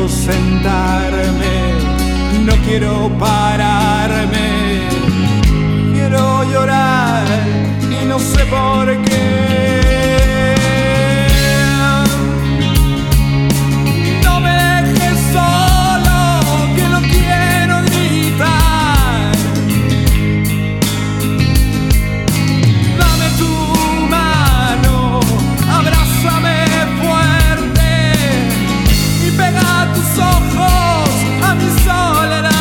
quiero sentarme, no quiero pararme, quiero llorar y no sé por qué. No me dejes solo, que no quiero gritar. Dame tu mano, abrázame fuerte y pega tus ojos a mi soledad.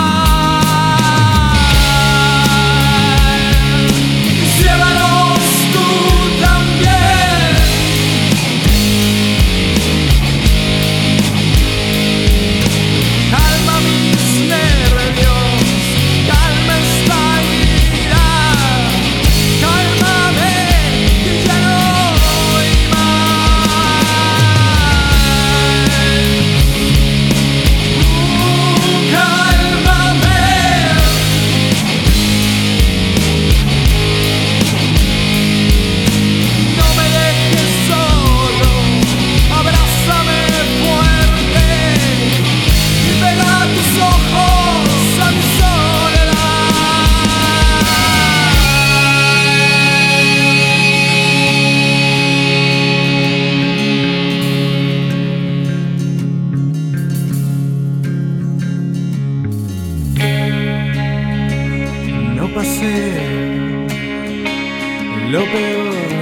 Llévanos tú también. Calma mis nervios, calma esta ira, cálmame que ya no voy cálmame. No me dejes solo, abrázame fuerte y pega tus ojos a mi soledad. No pasé lo peor,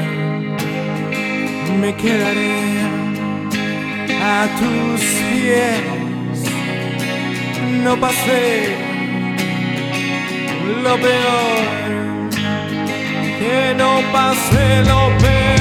me quedaré a tus pies. No pasé lo peor, que no pasé lo peor.